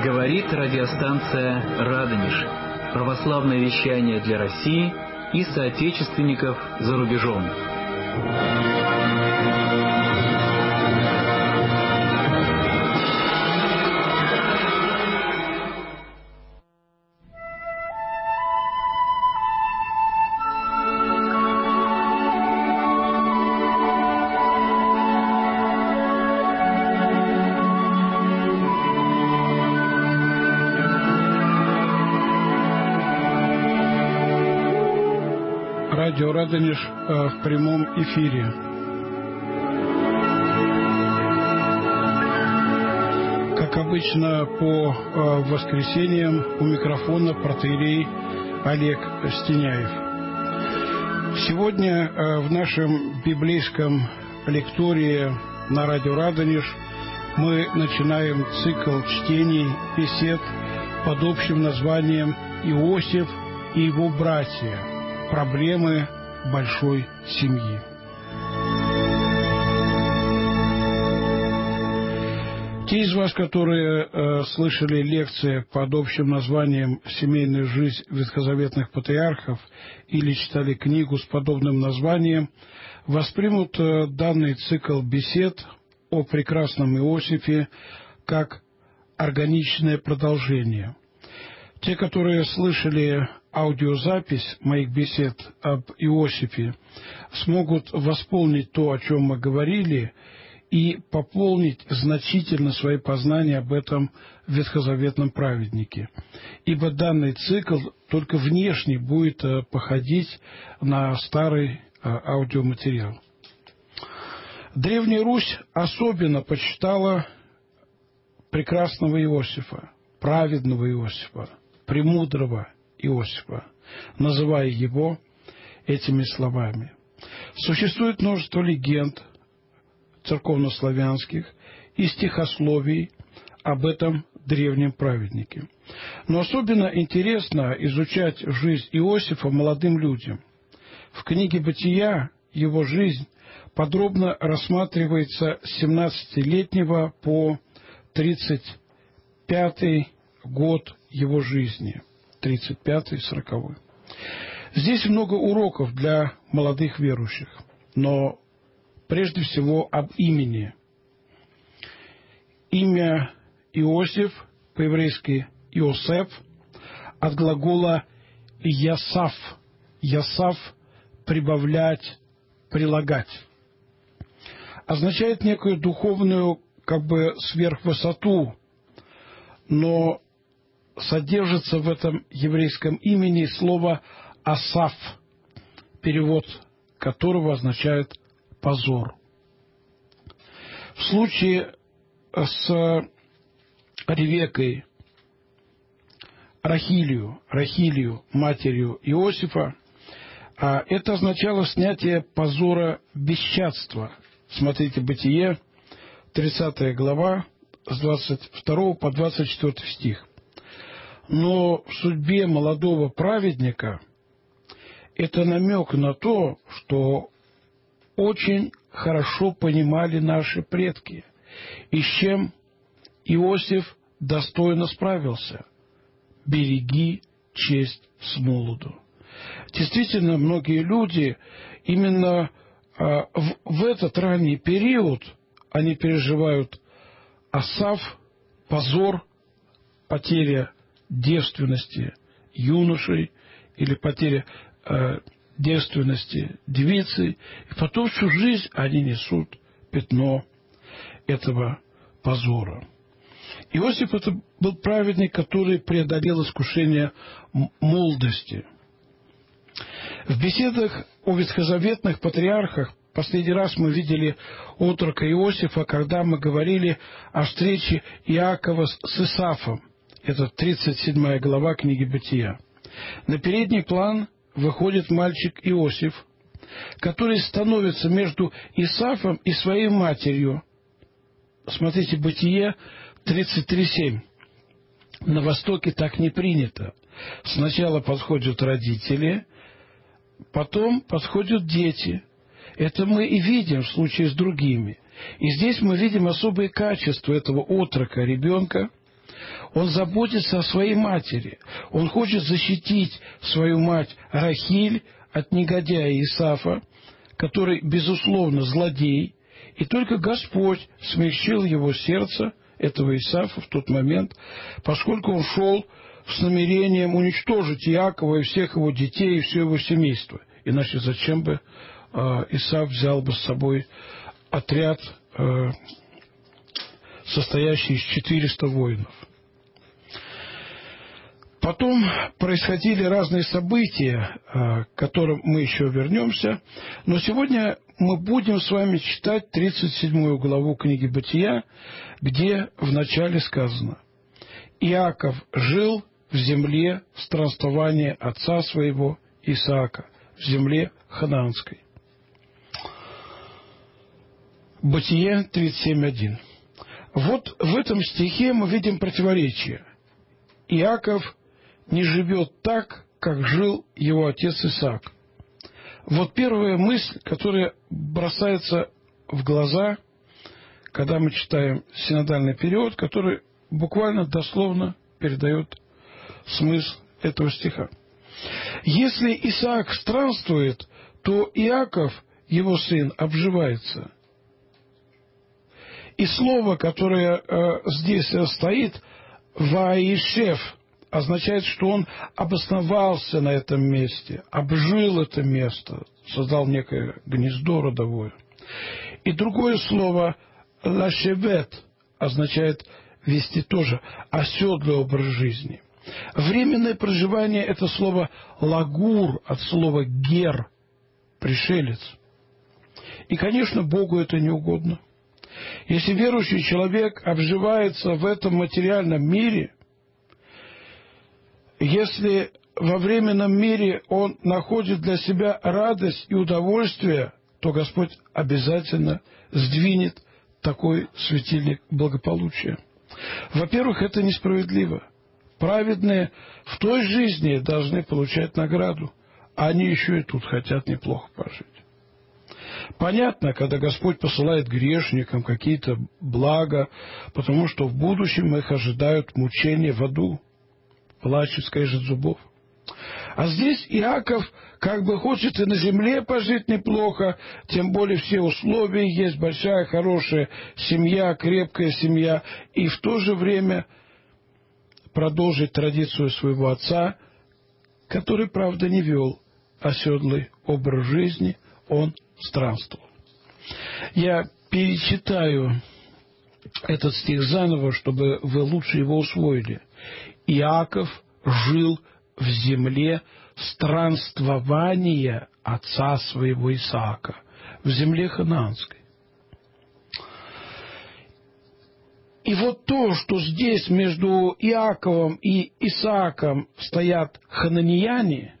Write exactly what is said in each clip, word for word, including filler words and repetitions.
Говорит радиостанция «Радонеж». Православное вещание для России и соотечественников за рубежом. Радио «Радонеж» в прямом эфире. Как обычно, по воскресеньям у микрофона протоиерей Олег Стеняев. Сегодня в нашем библейском лектории на радио «Радонеж» мы начинаем цикл чтений, бесед под общим названием «Иосиф и его братья. Проблемы большой семьи». Те из вас, которые э, слышали лекции под общим названием «Семейная жизнь ветхозаветных патриархов» или читали книгу с подобным названием, воспримут э, данный цикл бесед о прекрасном Иосифе как органичное продолжение. Те, которые слышали аудиозапись моих бесед об Иосифе, смогут восполнить то, о чем мы говорили, и пополнить значительно свои познания об этом ветхозаветном праведнике. Ибо данный цикл только внешне будет походить на старый аудиоматериал. Древняя Русь особенно почитала прекрасного Иосифа, праведного Иосифа, премудрого Иосифа, называя его этими словами. Существует множество легенд церковнославянских и стихословий об этом древнем праведнике. Но особенно интересно изучать жизнь Иосифа молодым людям. В книге «Бытия» его жизнь подробно рассматривается с семнадцатилетнего по тридцать пятый год его жизни. тридцать пятый сороковой. Здесь много уроков для молодых верующих, но прежде всего об имени. Имя Иосиф, по-еврейски Иосеф, от глагола «ясав». «Ясав» – прибавлять, прилагать. Означает некую духовную, как бы, сверхвысоту, но содержится в этом еврейском имени слово «асаф», перевод которого означает «позор». В случае с Ревекой, Рахилью, Рахилью, матерью Иосифа, это означало снятие позора бесчадства. Смотрите, Бытие, тридцатая глава, с двадцать второго по двадцать четвёртый стих. Но в судьбе молодого праведника это намек на то, что очень хорошо понимали наши предки, и с чем Иосиф достойно справился. Береги честь с молоду. Действительно, многие люди именно а, в, в этот ранний период они переживают асаф, позор, потеря девственности юношей или потеря э, девственности девицы, и потом всю жизнь они несут пятно этого позора. Иосиф это был праведник, который преодолел искушение молодости. В беседах о ветхозаветных патриархах последний раз мы видели отрока Иосифа, когда мы говорили о встрече Иакова с Исафом. Это тридцать седьмая глава книги «Бытия». На передний план выходит мальчик Иосиф, который становится между Исафом и своей матерью. Смотрите, Бытие тридцать три семь. На Востоке так не принято. Сначала подходят родители, потом подходят дети. Это мы и видим в случае с другими. И здесь мы видим особые качества этого отрока, ребенка, Он заботится о своей матери. Он хочет защитить свою мать Рахиль от негодяя Исафа, который, безусловно, злодей. И только Господь смягчил его сердце, этого Исафа, в тот момент, поскольку он шел с намерением уничтожить Иакова и всех его детей, и все его семейство. Иначе зачем бы э, Исаф взял бы с собой отряд, э, состоящий из четырёхсот воинов? Потом происходили разные события, к которым мы еще вернемся. Но сегодня мы будем с вами читать тридцать седьмую главу книги Бытия, где вначале сказано: «Иаков жил в земле странствования отца своего Исаака, в земле ханаанской». Бытие тридцать семь один. Вот в этом стихе мы видим противоречие. Иаков не живет так, как жил его отец Исаак. Вот первая мысль, которая бросается в глаза, когда мы читаем синодальный перевод, который буквально дословно передает смысл этого стиха. Если Исаак странствует, то Иаков, его сын, обживается. И слово, которое э, здесь стоит, «ваишев», означает, что он обосновался на этом месте, обжил это место, создал некое гнездо родовое. И другое слово «лашевет» означает вести тоже оседлый образ жизни. Временное проживание – это слово «лагур» от слова «гер» – пришелец. И, конечно, Богу это не угодно. Если верующий человек обживается в этом материальном мире, если во временном мире он находит для себя радость и удовольствие, то Господь обязательно сдвинет такой светильник благополучия. Во-первых, это несправедливо. Праведные в той жизни должны получать награду, а они еще и тут хотят неплохо пожить. Понятно, когда Господь посылает грешникам какие-то блага, потому что в будущем их ожидают мучения в аду, плач и скрежет зубов. А здесь Иаков как бы хочет и на земле пожить неплохо, тем более все условия есть, большая, хорошая семья, крепкая семья, и в то же время продолжить традицию своего отца, который, правда, не вел оседлый образ жизни, он странствовал. Я перечитаю этот стих заново, чтобы вы лучше его усвоили. Иаков жил в земле странствования отца своего Исаака, в земле ханаанской. И вот то, что здесь между Иаковом и Исааком стоят хананеяне,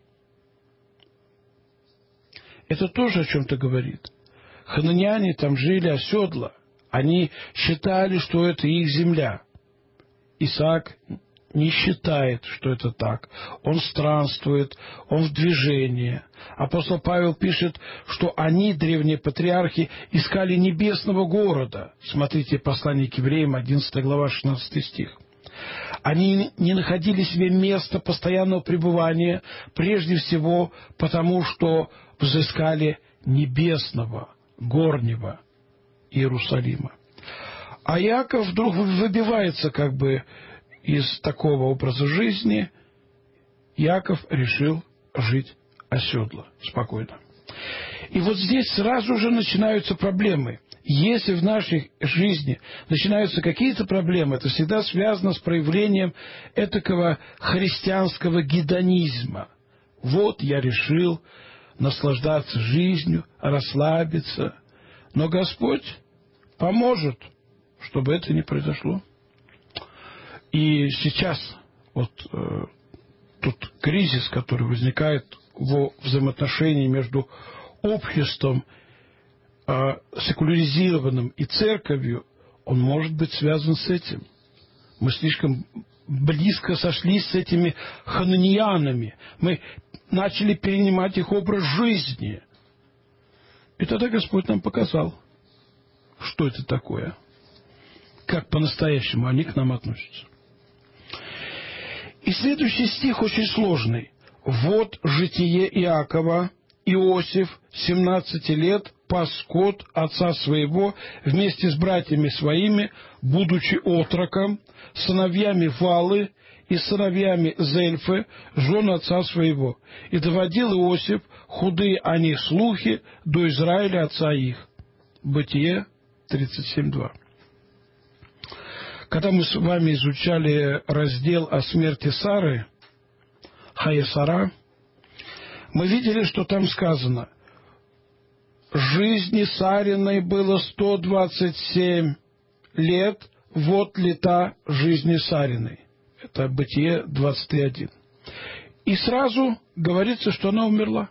это тоже о чем-то говорит. Хананеяне там жили оседло. Они считали, что это их земля. Исаак не считает, что это так. Он странствует, он в движении. Апостол Павел пишет, что они, древние патриархи, искали небесного города. Смотрите, послание к евреям, одиннадцатая глава, шестнадцатый стих. Они не находили себе места постоянного пребывания, прежде всего потому, что взыскали небесного, горнего Иерусалима. А Иаков вдруг выбивается как бы из такого образа жизни. Иаков решил жить оседло, спокойно. И вот здесь сразу же начинаются проблемы. Если в нашей жизни начинаются какие-то проблемы, это всегда связано с проявлением этакого христианского гедонизма. Вот я решил наслаждаться жизнью, расслабиться. Но Господь поможет, чтобы это не произошло. И сейчас вот э, тот кризис, который возникает во взаимоотношении между обществом э, секуляризированным и церковью, он может быть связан с этим. Мы слишком близко сошлись с этими хананеянами. Мы начали перенимать их образ жизни. И тогда Господь нам показал, что это такое, как по-настоящему они к нам относятся. И следующий стих очень сложный. «Вот житие Иакова. Иосиф, семнадцати лет, пас скот отца своего вместе с братьями своими, будучи отроком, сыновьями Валы и сыновьями Зельфы, жен отца своего. И доводил Иосиф худые о них слухи до Израиля отца их». Бытие тридцать семь два. Когда мы с вами изучали раздел о смерти Сары, Хае Сара, мы видели, что там сказано: «Жизни Сариной было сто двадцать семь лет, вот лета жизни Сариной». Это Бытие двадцать три один. И сразу говорится, что она умерла.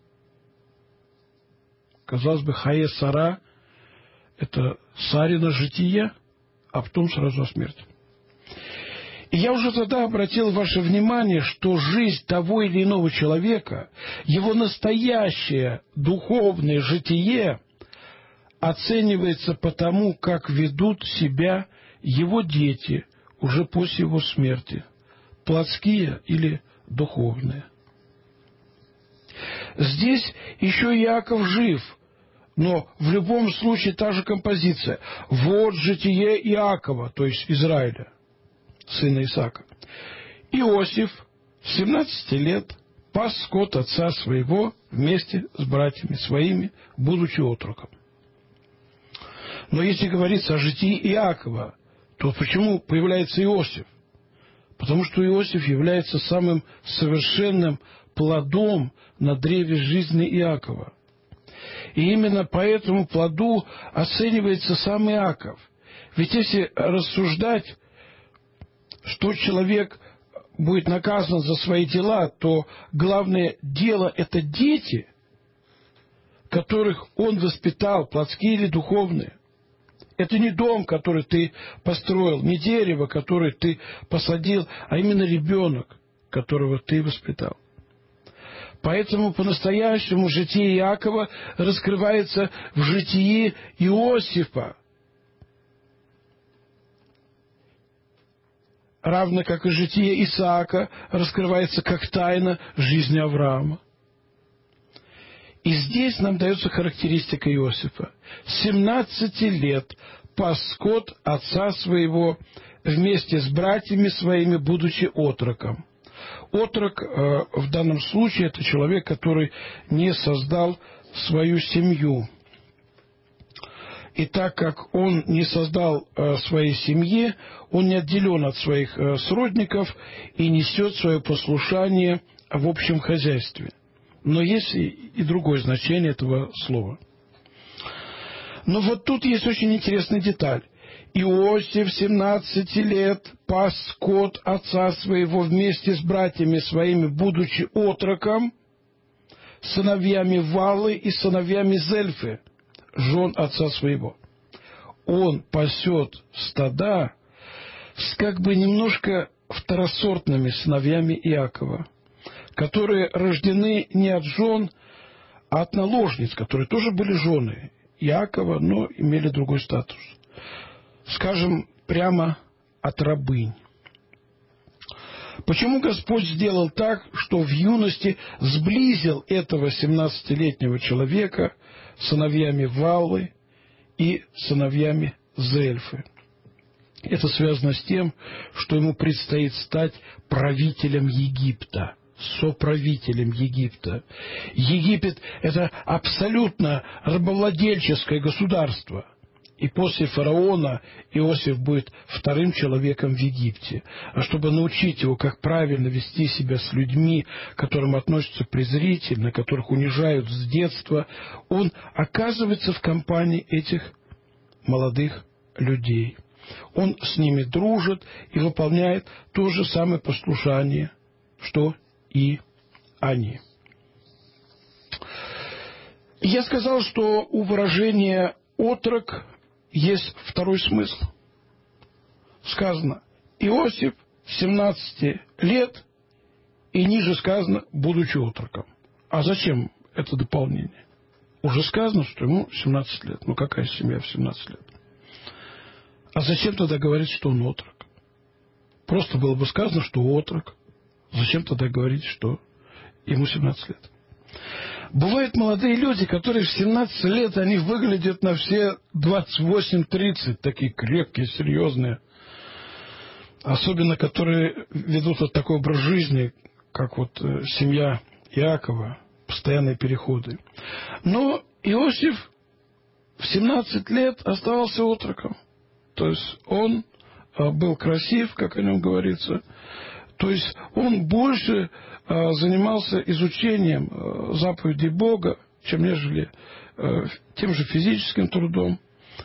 Казалось бы, Хае Сара – это Сарина житие, а потом сразу о смерти. И я уже тогда обратил ваше внимание, что жизнь того или иного человека, его настоящее духовное житие оценивается по тому, как ведут себя его дети уже после его смерти, плотские или духовные. Здесь еще Иаков жив, но в любом случае та же композиция. Вот житие Иакова, то есть Израиля, сына Исаака. Иосиф, семнадцати лет, пас скот отца своего вместе с братьями своими, будучи отроком. Но если говорится о житии Иакова, то почему появляется Иосиф? Потому что Иосиф является самым совершенным плодом на древе жизни Иакова. И именно по этому плоду оценивается сам Иаков. Ведь если рассуждать, что человек будет наказан за свои дела, то главное дело – это дети, которых он воспитал, плотские или духовные. Это не дом, который ты построил, не дерево, которое ты посадил, а именно ребенок, которого ты воспитал. Поэтому по-настоящему житие Иакова раскрывается в житии Иосифа, равно как и житие Исаака раскрывается как тайна жизни Авраама. И здесь нам дается характеристика Иосифа. семнадцати лет пас скот отца своего вместе с братьями своими, будучи отроком. Отрок э, в данном случае – это человек, который не создал свою семью. И так как он не создал э, своей семьи, он не отделен от своих э, сродников и несет свое послушание в общем хозяйстве. Но есть и, и другое значение этого слова. Но вот тут есть очень интересная деталь. Иосиф, семнадцати лет, пас скот отца своего вместе с братьями своими, будучи отроком, сыновьями Валы и сыновьями Зельфы, жен отца своего. Он пасет стада с как бы немножко второсортными сыновьями Иакова, которые рождены не от жен, а от наложниц, которые тоже были жены Иакова, но имели другой статус. Скажем, прямо от рабынь. Почему Господь сделал так, что в юности сблизил этого семнадцатилетнего человека с сыновьями Валы и сыновьями Зельфы? Это связано с тем, что ему предстоит стать правителем Египта, соправителем Египта. Египет – это абсолютно рабовладельческое государство. И после фараона Иосиф будет вторым человеком в Египте. А чтобы научить его, как правильно вести себя с людьми, к которым относятся презрительно, которых унижают с детства, он оказывается в компании этих молодых людей. Он с ними дружит и выполняет то же самое послушание, что и они. Я сказал, что у выражения «отрок» есть второй смысл. Сказано: Иосиф семнадцати лет, и ниже сказано, будучи отроком. А зачем это дополнение? Уже сказано, что ему семнадцать лет. Ну, какая семья в семнадцать лет? А зачем тогда говорить, что он отрок? Просто было бы сказано, что отрок, Зачем тогда говорить, что ему семнадцать лет? Бывают молодые люди, которые в семнадцать лет, они выглядят на все двадцать восемь тридцать, такие крепкие, серьезные. Особенно, которые ведут вот такой образ жизни, как вот семья Иакова, постоянные переходы. Но Иосиф в семнадцать лет оставался отроком. То есть он был красив, как о нем говорится. То есть он больше занимался изучением заповедей Бога, чем нежели тем же физическим трудом.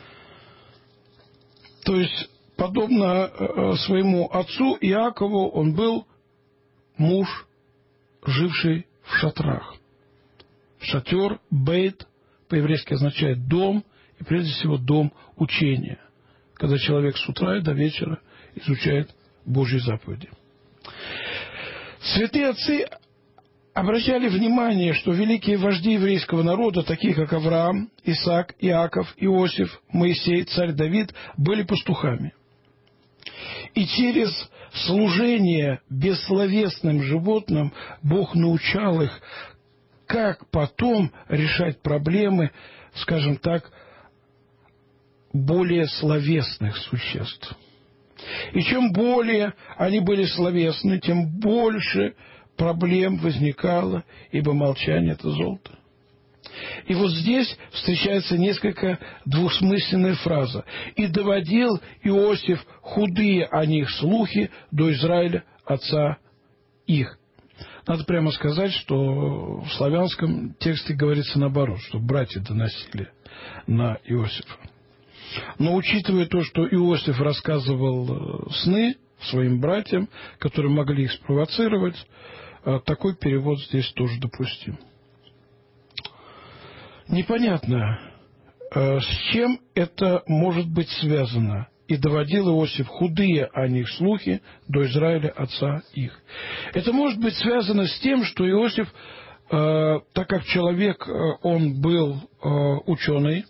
То есть, подобно своему отцу Иакову, он был муж, живший в шатрах. Шатер, бейт, по-еврейски означает дом, и прежде всего дом учения, когда человек с утра и до вечера изучает Божьи заповеди. Святые отцы обращали внимание, что великие вожди еврейского народа, такие как Авраам, Исаак, Иаков, Иосиф, Моисей, царь Давид, были пастухами. И через служение бессловесным животным Бог научал их, как потом решать проблемы, скажем так, более словесных существ. И чем более они были словесны, тем больше проблем возникало, ибо молчание – это золото. И вот здесь встречается несколько двусмысленная фраза. «И доводил Иосиф худые о них слухи до Израиля, отца их». Надо прямо сказать, что в славянском тексте говорится наоборот, что братья доносили на Иосифа. Но учитывая то, что Иосиф рассказывал сны своим братьям, которые могли их спровоцировать, такой перевод здесь тоже допустим. Непонятно, с чем это может быть связано. «И доводил Иосиф худые о них слухи до Израиля, отца их». Это может быть связано с тем, что Иосиф, так как человек, он был ученый,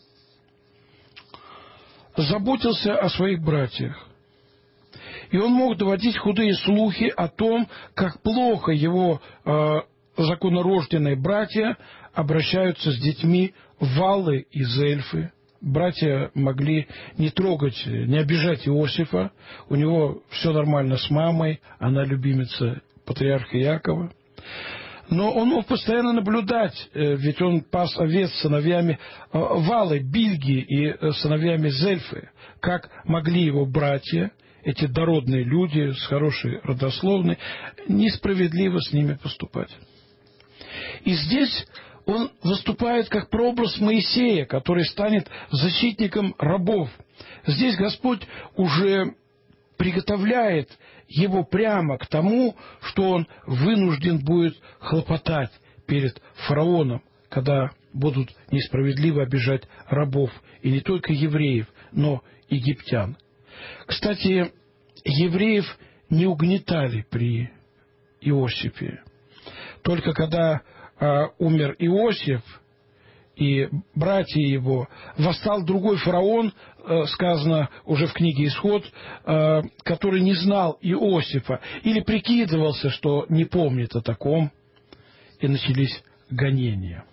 заботился о своих братьях. И он мог доводить худые слухи о том, как плохо его э, законорожденные братья обращаются с детьми Валы и Зельфы. Братья могли не трогать, не обижать Иосифа. У него все нормально с мамой, она любимица патриарха Иакова. Но он мог постоянно наблюдать, ведь он пас овец с сыновьями Валы, Бильги и сыновьями Зельфы, как могли его братья, эти дородные люди с хорошей родословной, несправедливо с ними поступать. И здесь он выступает как прообраз Моисея, который станет защитником рабов. Здесь Господь уже приготовляет его прямо к тому, что он вынужден будет хлопотать перед фараоном, когда будут несправедливо обижать рабов, и не только евреев, но и египтян. Кстати, евреев не угнетали при Иосифе. Только когда э, умер Иосиф и братья его, восстал другой фараон, э, сказано уже в книге «Исход», э, который не знал Иосифа или прикидывался, что не помнит о таком, и начались гонения.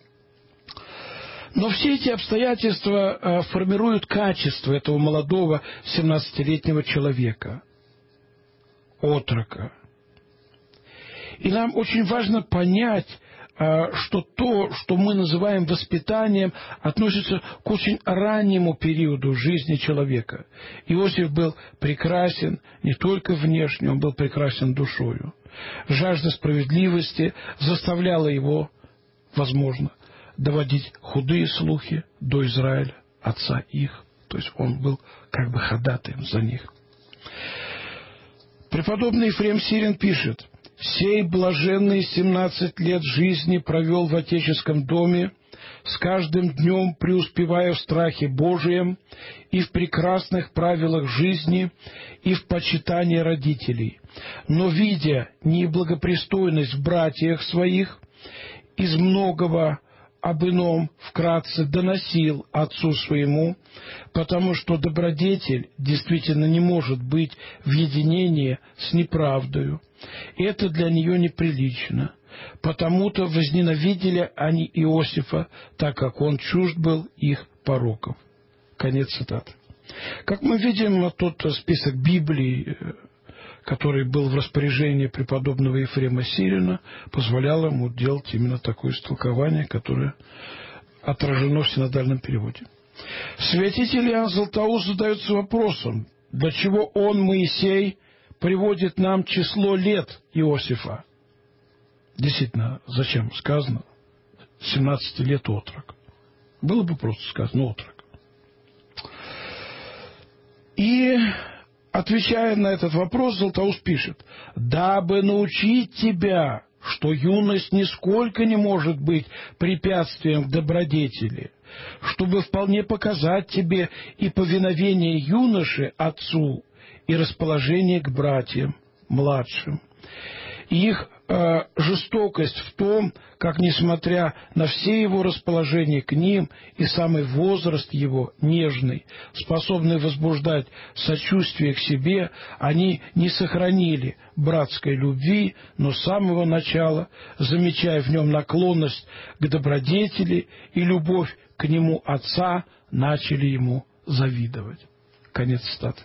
Но все эти обстоятельства э, формируют качество этого молодого семнадцатилетнего человека, отрока. И нам очень важно понять, что то, что мы называем воспитанием, относится к очень раннему периоду жизни человека. Иосиф был прекрасен не только внешне, он был прекрасен душою. Жажда справедливости заставляла его, возможно, доводить худые слухи до Израиля, отца их. То есть он был как бы ходатаем за них. Преподобный Ефрем Сирин пишет: «Сей блаженный семнадцать лет жизни провел в отеческом доме, с каждым днем преуспевая в страхе Божием и в прекрасных правилах жизни и в почитании родителей. Но, видя неблагопристойность в братьях своих, из многого об ином вкратце доносил отцу своему, потому что добродетель действительно не может быть в единении с неправдою, Это для нее неприлично. Потому-то возненавидели они Иосифа, так как он чужд был их пороков». Конец цитаты. Как мы видим, тот список Библии, который был в распоряжении преподобного Ефрема Сирина, позволял ему делать именно такое истолкование, которое отражено в синодальном переводе. Святитель Иоанн Златоуст задается вопросом, для чего он, Моисей, приводит нам число лет Иосифа. Действительно, зачем сказано семнадцать лет отрок? Было бы просто сказано отрок. И, отвечая на этот вопрос, Златоуст пишет: «Дабы научить тебя, что юность нисколько не может быть препятствием к добродетели, чтобы вполне показать тебе и повиновение юноши отцу, и расположение к братьям младшим, и их э, жестокость в том, как, несмотря на все его расположения к ним и самый возраст его нежный, способный возбуждать сочувствие к себе, они не сохранили братской любви, но с самого начала, замечая в нем наклонность к добродетели и любовь к нему отца, начали ему завидовать». Конец цитаты.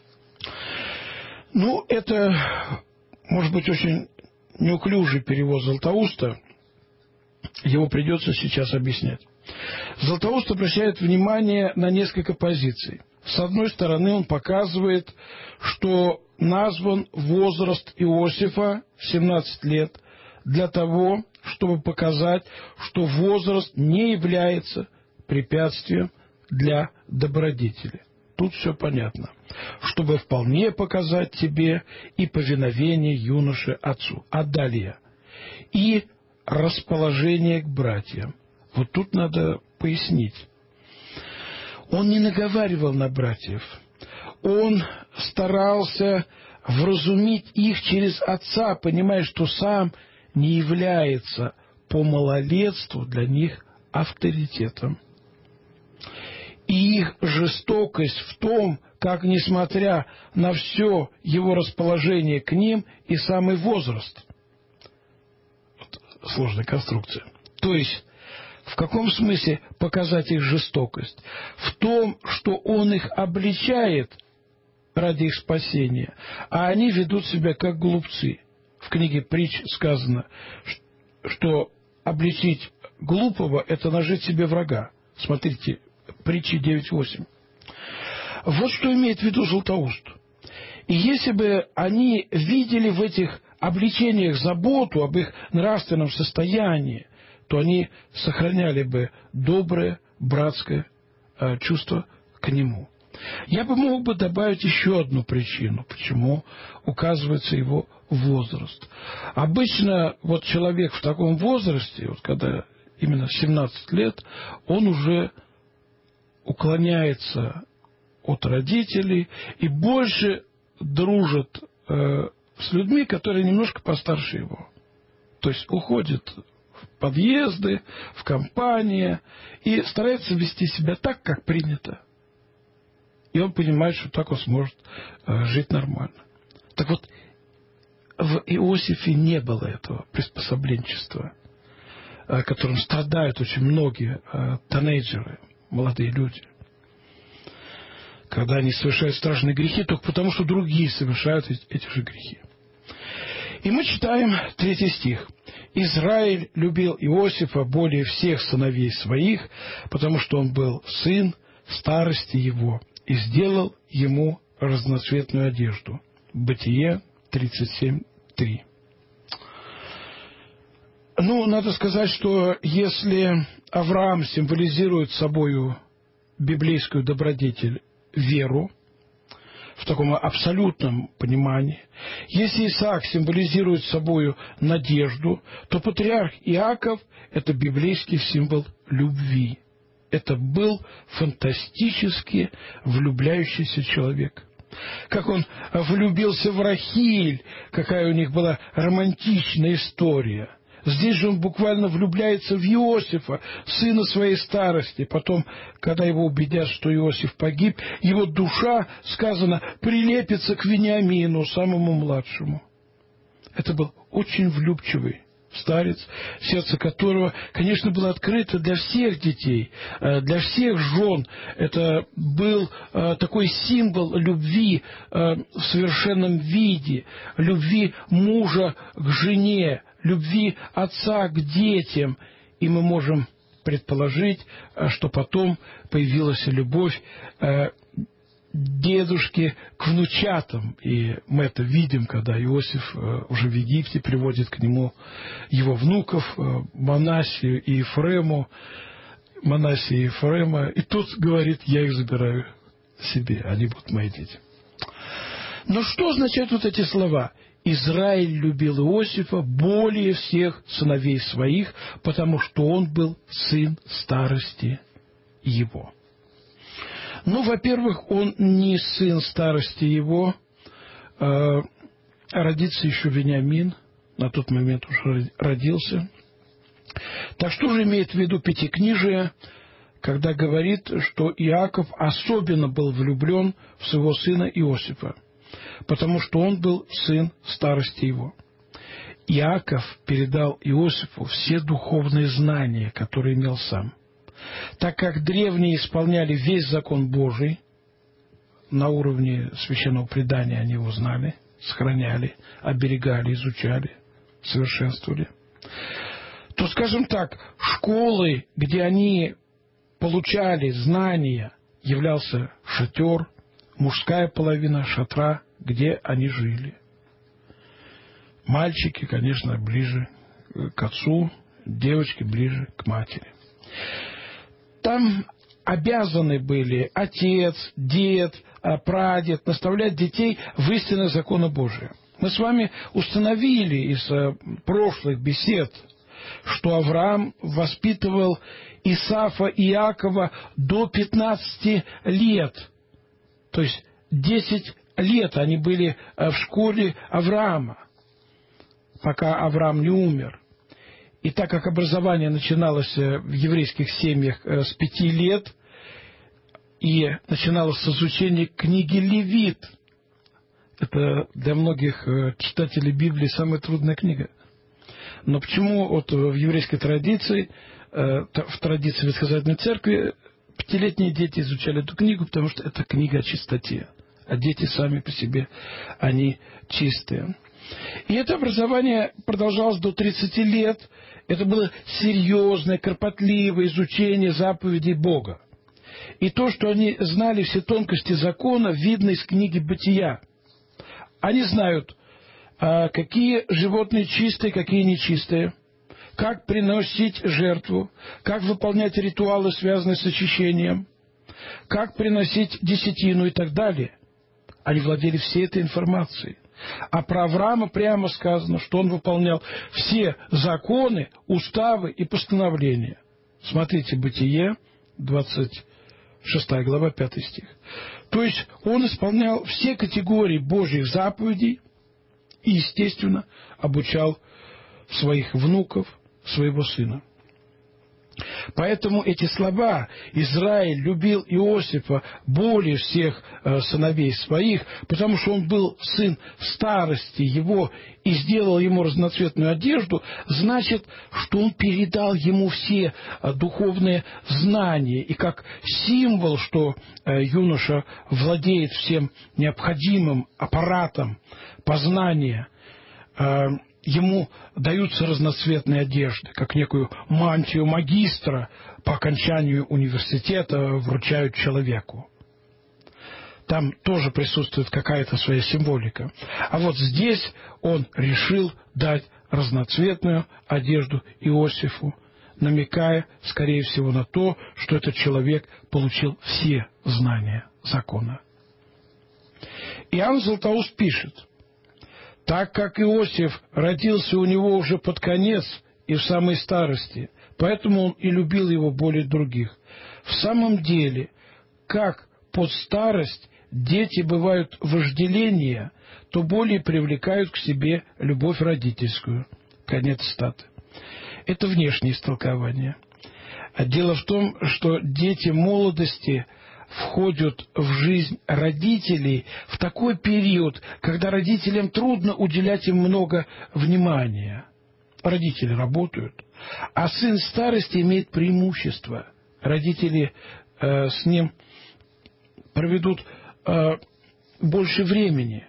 Ну, это, может быть, очень неуклюжий перевод Златоуста. Его придется сейчас объяснять. Златоуст обращает внимание на несколько позиций. С одной стороны, он показывает, что назван возраст Иосифа в семнадцать лет для того, чтобы показать, что возраст не является препятствием для добродетели. Тут все понятно. Чтобы вполне показать тебе и повиновение юноше отцу. А далее. И расположение к братьям. Вот тут надо пояснить. Он не наговаривал на братьев. Он старался вразумить их через отца, понимая, что сам не является по малолетству для них авторитетом. И их жестокость в том, как, несмотря на все его расположение к ним и самый возраст. Вот сложная конструкция. То есть, в каком смысле показать их жестокость? В том, что он их обличает ради их спасения, а они ведут себя как глупцы. В книге Притч сказано, что обличить глупого – это нажить себе врага. Смотрите, Притчи девять восемь. Вот что имеет в виду Златоуст. И если бы они видели в этих обличениях заботу об их нравственном состоянии, то они сохраняли бы доброе братское э, чувство к нему. Я бы мог бы добавить еще одну причину, почему указывается его возраст. Обычно вот человек в таком возрасте, вот когда именно семнадцать лет, он уже уклоняется от родителей и больше дружит э, с людьми, которые немножко постарше его. То есть уходит в подъезды, в компании и старается вести себя так, как принято. И он понимает, что так он сможет э, жить нормально. Так вот, в Иосифе не было этого приспособленчества, э, которым страдают очень многие э, тинейджеры, молодые люди. Когда они совершают страшные грехи, только потому, что другие совершают эти же грехи. И мы читаем третий стих. «Израиль любил Иосифа более всех сыновей своих, потому что он был сын старости его, и сделал ему разноцветную одежду». Бытие тридцать семь три. Ну, надо сказать, что если Авраам символизирует собою библейскую добродетель, веру, в таком абсолютном понимании, если Исаак символизирует собою надежду, то патриарх Иаков – это библейский символ любви. Это был фантастически влюбляющийся человек. Как он влюбился в Рахиль, какая у них была романтичная история. Здесь же он буквально влюбляется в Иосифа, сына своей старости. Потом, когда его убедят, что Иосиф погиб, его душа, сказано, прилепится к Вениамину, самому младшему. Это был очень влюбчивый старец, сердце которого, конечно, было открыто для всех детей, для всех жен. Это был такой символ любви в совершенном виде, любви мужа к жене, любви отца к детям. И мы можем предположить, что потом появилась любовь дедушки к внучатам. И мы это видим, когда Иосиф уже в Египте приводит к нему его внуков, Манассию и Ефрему, Манассия и Ефрема. И тут говорит: я их забираю себе, они будут мои дети. Но что означают вот эти слова? Израиль любил Иосифа более всех сыновей своих, потому что он был сын старости его. Ну, во-первых, он не сын старости его, а родится еще Вениамин, на тот момент уже родился. Так что же имеет в виду Пятикнижие, когда говорит, что Иаков особенно был влюблен в своего сына Иосифа, потому что он был сын старости его. Иаков передал Иосифу все духовные знания, которые имел сам. Так как древние исполняли весь закон Божий, на уровне священного предания они его знали, сохраняли, оберегали, изучали, совершенствовали, то, скажем так, школы, где они получали знания, являлся шатер, мужская половина шатра, где они жили. Мальчики, конечно, ближе к отцу, девочки ближе к матери. Там обязаны были отец, дед, прадед наставлять детей в истинное закона Божия. Мы с вами установили из прошлых бесед, что Авраам воспитывал Исаафа и Иакова до пятнадцати лет. То есть десять лет они были в школе Авраама, пока Авраам не умер. И так как образование начиналось в еврейских семьях с пяти лет, и начиналось с изучения книги Левит, это для многих читателей Библии самая трудная книга. Но почему вот в еврейской традиции, в традиции Ветхозаветной Церкви, пятилетние дети изучали эту книгу? Потому что это книга о чистоте, а дети сами по себе, они чистые. И это образование продолжалось до тридцати лет. Это было серьезное, кропотливое изучение заповедей Бога. И то, что они знали все тонкости закона, видно из книги Бытия. Они знают, какие животные чистые, какие нечистые, как приносить жертву, как выполнять ритуалы, связанные с очищением, как приносить десятину и так далее. Они владели всей этой информацией. А про Авраама прямо сказано, что он выполнял все законы, уставы и постановления. Смотрите, Бытие, двадцать шестая глава, пятый стих. То есть он исполнял все категории Божьих заповедей и, естественно, обучал своих внуков, своего сына. Поэтому эти слова «Израиль любил Иосифа более всех э, сыновей своих», потому что он был сын старости его и сделал ему разноцветную одежду, значит, что он передал ему все э, духовные знания. И как символ, что э, юноша владеет всем необходимым аппаратом познания, э, ему даются разноцветные одежды, как некую мантию магистра по окончанию университета вручают человеку. Там тоже присутствует какая-то своя символика. А вот здесь он решил дать разноцветную одежду Иосифу, намекая, скорее всего, на то, что этот человек получил все знания закона. Иоанн Златоуст пишет: так как Иосиф родился у него уже под конец и в самой старости, поэтому он и любил его более других. В самом деле, как под старость дети бывают вожделения, то более привлекают к себе любовь родительскую. Конец цитаты. Это внешнее истолкование. Дело в том, что дети молодости, входят в жизнь родителей в такой период, когда родителям трудно уделять им много внимания. Родители работают, а сын старости имеет преимущество. Родители э, с ним проведут э, больше времени.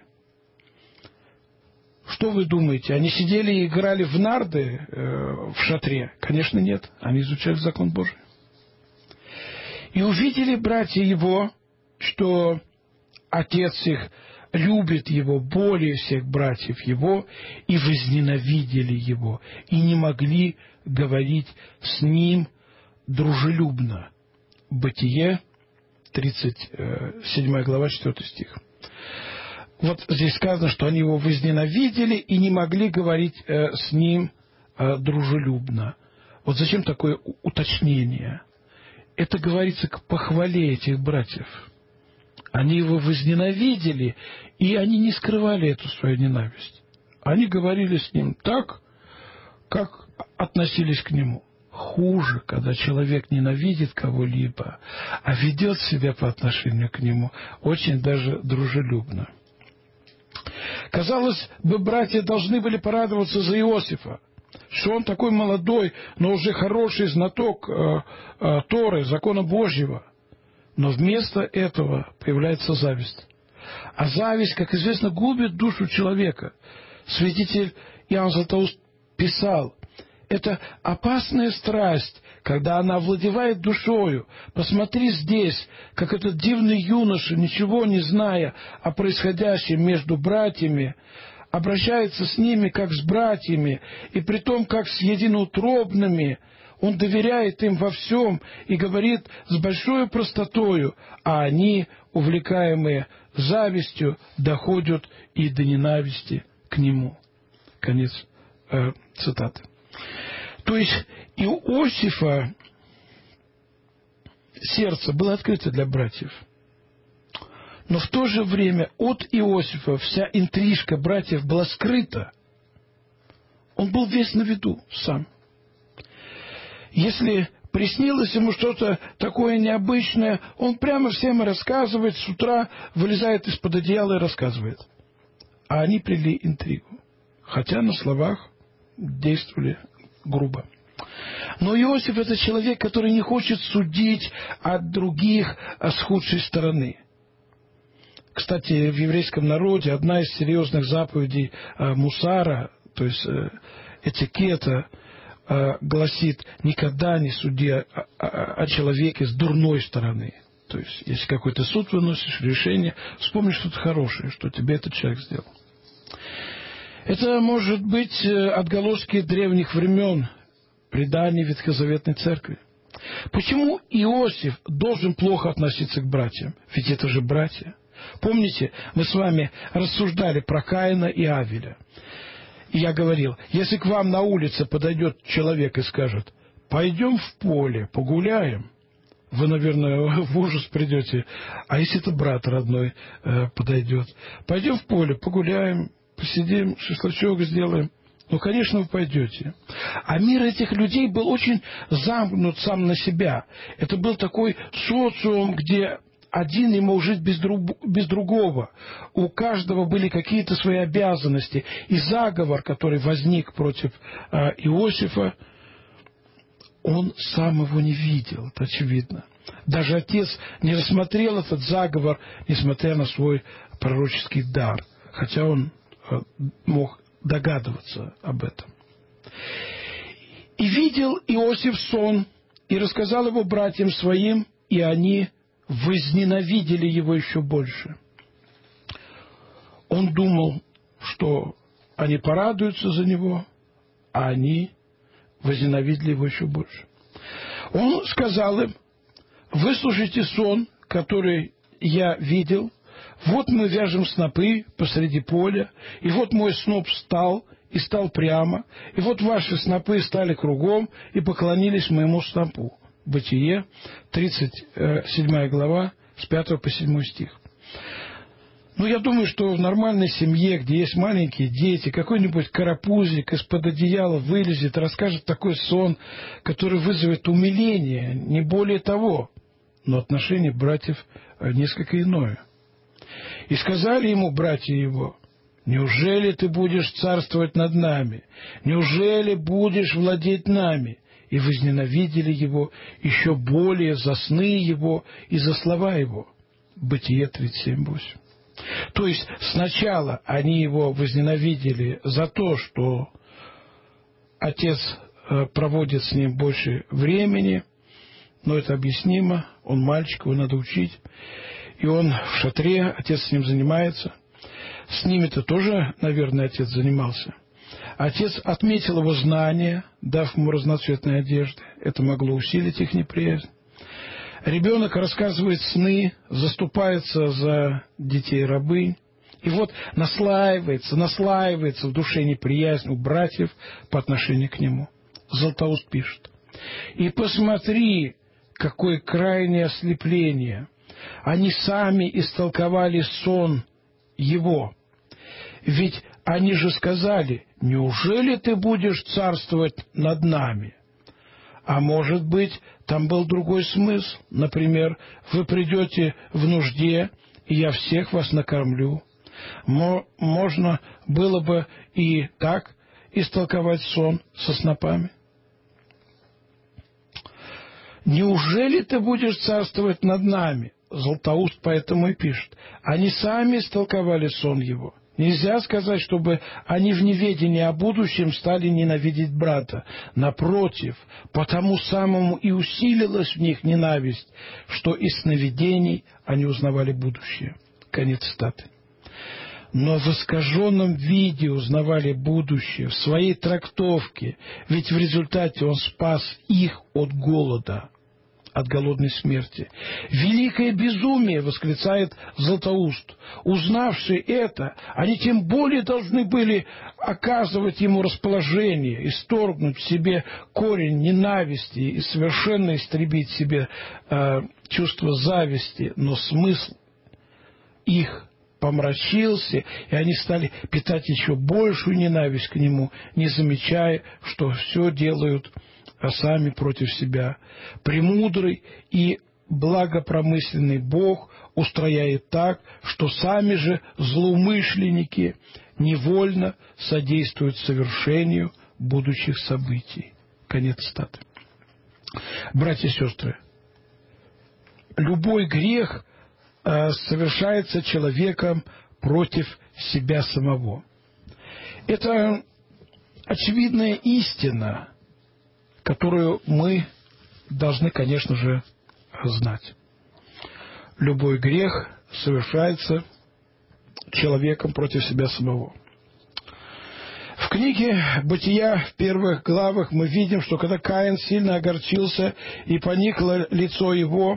Что вы думаете, они сидели и играли в нарды э, в шатре? Конечно, нет. Они изучали закон Божий. И увидели братья его, что отец их любит его более всех братьев его, и возненавидели его, и не могли говорить с ним дружелюбно. Бытие, тридцать седьмая глава, четвёртый стих. Вот здесь сказано, что они его возненавидели и не могли говорить э, с ним э, дружелюбно. Вот зачем такое уточнение? Это говорится к похвале этих братьев. Они его возненавидели, и они не скрывали эту свою ненависть. Они говорили с ним так, как относились к нему. Хуже, когда человек ненавидит кого-либо, а ведет себя по отношению к нему очень даже дружелюбно. Казалось бы, братья должны были порадоваться за Иосифа, что он такой молодой, но уже хороший знаток э, э, Торы, закона Божьего. Но вместо этого появляется зависть. А зависть, как известно, губит душу человека. Святитель Иоанн Златоуст писал: это опасная страсть, когда она овладевает душою. Посмотри здесь, как этот дивный юноша, ничего не зная о происходящем между братьями, обращается с ними, как с братьями, и при том, как с единоутробными. Он доверяет им во всем и говорит с большой простотою, а они, увлекаемые завистью, доходят и до ненависти к нему. Конец э, цитаты. То есть Иосифа сердце было открыто для братьев. Но в то же время от Иосифа вся интрижка братьев была скрыта. Он был весь на виду сам. Если приснилось ему что-то такое необычное, он прямо всем и рассказывает, с утра вылезает из-под одеяла и рассказывает. А они плели интригу, хотя на словах действовали грубо. Но Иосиф – это человек, который не хочет судить от других с худшей стороны. Кстати, в еврейском народе одна из серьезных заповедей э, мусара, то есть э, этикета, э, гласит: никогда не суди о, о, о человеке с дурной стороны. То есть, если какой-то суд выносишь, решение, вспомни что-то хорошее, что тебе этот человек сделал. Это может быть отголоски древних времен, преданий Ветхозаветной Церкви. Почему Иосиф должен плохо относиться к братьям? Ведь это же братья. Помните, мы с вами рассуждали про Каина и Авеля. И я говорил, если к вам на улице подойдет человек и скажет: пойдем в поле, погуляем, вы, наверное, в ужас придете. А если это брат родной э, подойдет? Пойдем в поле, погуляем, посидим, шашлычок сделаем. Ну, конечно, вы пойдете. А мир этих людей был очень замкнут сам на себя. Это был такой социум, где один не мог жить без, друг, без другого. У каждого были какие-то свои обязанности. И заговор, который возник против э, Иосифа, он сам его не видел, это очевидно. Даже отец не рассмотрел этот заговор, несмотря на свой пророческий дар. Хотя он э, мог догадываться об этом. «И видел Иосиф сон, и рассказал его братьям своим, и они возненавидели его еще больше». Он думал, что они порадуются за него, а они возненавидели его еще больше. Он сказал им: «Выслушайте сон, который я видел. Вот мы вяжем снопы посреди поля, и вот мой сноп встал и стал прямо, и вот ваши снопы стали кругом и поклонились моему снопу». Бытие, тридцать седьмая глава, с пятого по седьмой стих. Ну, я думаю, что в нормальной семье, где есть маленькие дети, какой-нибудь карапузик из-под одеяла вылезет, расскажет такой сон, который вызовет умиление, не более того. но отношение братьев несколько иное. «И сказали ему братья его: неужели ты будешь царствовать над нами? Неужели будешь владеть нами?» И возненавидели его еще более за сны его и за слова его. Бытие тридцать семь восемь. То есть сначала они его возненавидели за то, что отец проводит с ним больше времени, но это объяснимо, он мальчик, его надо учить, и он в шатре, отец с ним занимается. С ними-то тоже, наверное, отец занимался. Отец отметил его знания, дав ему разноцветные одежды. Это могло усилить их неприязнь. Ребенок рассказывает сны, заступается за детей рабынь. И вот наслаивается, наслаивается в душе неприязнь у братьев по отношению к нему. Златоуст пишет: «И посмотри, какое крайнее ослепление! Они сами истолковали сон его. Ведь они же сказали: неужели ты будешь царствовать над нами?» А может быть, там был другой смысл. Например, вы придете в нужде, и я всех вас накормлю. Можно было бы и так истолковать сон со снопами. «Неужели ты будешь царствовать над нами?» Златоуст поэтому и пишет: «Они сами истолковали сон его». Нельзя сказать, чтобы они в неведении о будущем стали ненавидеть брата. Напротив, потому самому и усилилась в них ненависть, что из сновидений они узнавали будущее. Конец цитаты. Но в искаженном виде узнавали будущее, в своей трактовке, ведь в результате он спас их от голода, от голодной смерти. «Великое безумие!» — восклицает Златоуст. Узнавшие это, они тем более должны были оказывать ему расположение, исторгнуть в себе корень ненависти и совершенно истребить в себе э, чувство зависти, но смысл их помрачился, и они стали питать еще большую ненависть к нему, не замечая, что все делают а сами против себя. Премудрый и благопромысленный Бог устрояет так, что сами же злоумышленники невольно содействуют совершению будущих событий. Конец цитаты. Братья и сестры, любой грех э, совершается человеком против себя самого. Это очевидная истина, которую мы должны, конечно же, знать. Любой грех совершается человеком против себя самого. В книге «Бытия» в первых главах мы видим, что когда Каин сильно огорчился и поникло лицо его,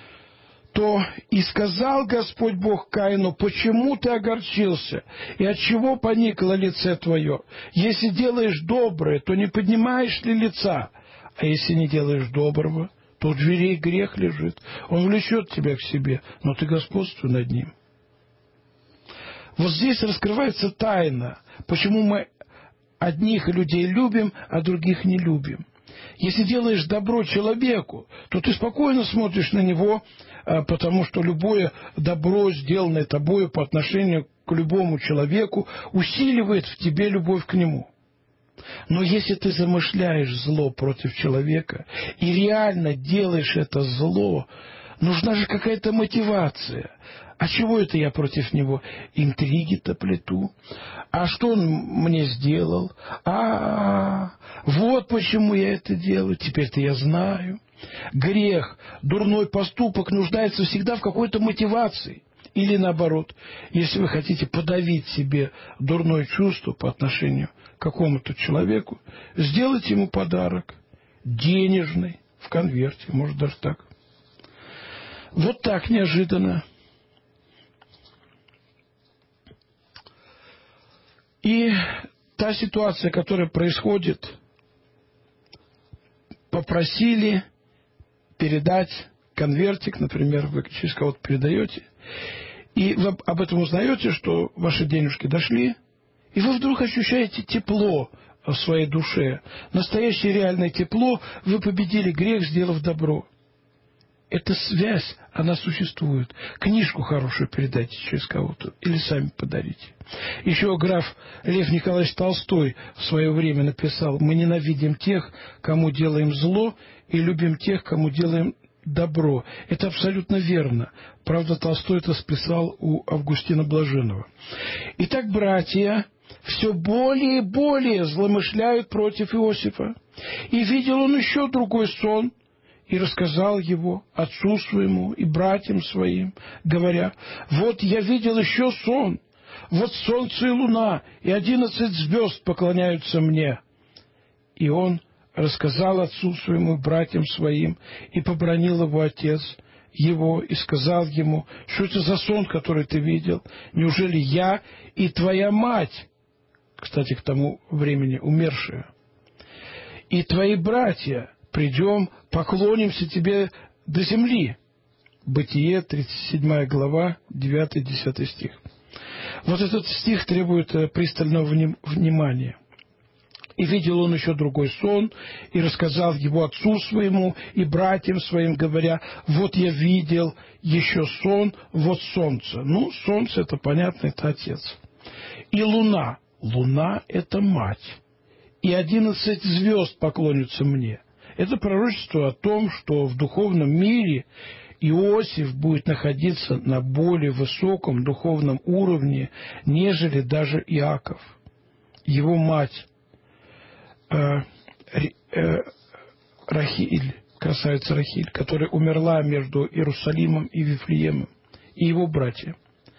то «и сказал Господь Бог Каину: почему ты огорчился, и отчего поникло лице твое? Если делаешь доброе, то не поднимаешь ли лица? А если не делаешь доброго, то у дверей грех лежит. Он влечет тебя к себе, но ты господствуй над ним». Вот здесь раскрывается тайна, почему мы одних людей любим, а других не любим. Если делаешь добро человеку, то ты спокойно смотришь на него, потому что любое добро, сделанное тобою по отношению к любому человеку, усиливает в тебе любовь к нему. Но если ты замышляешь зло против человека и реально делаешь это зло, нужна же какая-то мотивация. А чего это я против него? Интриги-то плету. А что он мне сделал? А, вот почему я это делаю. Теперь-то я знаю. Грех, дурной поступок нуждается всегда в какой-то мотивации. Или наоборот, если вы хотите подавить себе дурное чувство по отношению к какому-то человеку, сделайте ему подарок денежный в конверте, может даже так. Вот так неожиданно. И та ситуация, которая происходит, попросили передать конвертик, например, вы через кого-то передаете, и вы об этом узнаете, что ваши денежки дошли, и вы вдруг ощущаете тепло в своей душе. Настоящее реальное тепло, вы победили грех, сделав добро. эта связь, она существует. Книжку хорошую передайте через кого-то или сами подарите. Еще граф Лев Николаевич Толстой в свое время написал: «Мы ненавидим тех, кому делаем зло, и любим тех, кому делаем добро». Это абсолютно верно. Правда, Толстой это списал у Августина Блаженного. Итак, братья все более и более зломышляют против Иосифа. И видел он еще другой сон, и рассказал его отцу своему и братьям своим, говоря: «Вот я видел еще сон, вот солнце и луна, и одиннадцать звезд поклоняются мне». И он рассказал отцу своему и братьям своим, и побранил его отец его, и сказал ему: «Что это за сон, который ты видел? Неужели я и твоя мать», кстати, к тому времени умершая, «и твои братья придем, поклонимся тебе до земли». Бытие, тридцать седьмая глава, девятый-десятый стих. Вот этот стих требует пристального внимания. «И видел он еще другой сон, и рассказал его отцу своему и братьям своим, говоря: вот я видел еще сон, вот солнце». Ну, солнце, это понятно, это отец. «И луна». Луна – это мать. «И одиннадцать звезд поклонятся мне». Это пророчество о том, что в духовном мире Иосиф будет находиться на более высоком духовном уровне, нежели даже Иаков. Его мать э, э, Рахиль, красавица Рахиль, которая умерла между Иерусалимом и Вифлеемом, и его братья.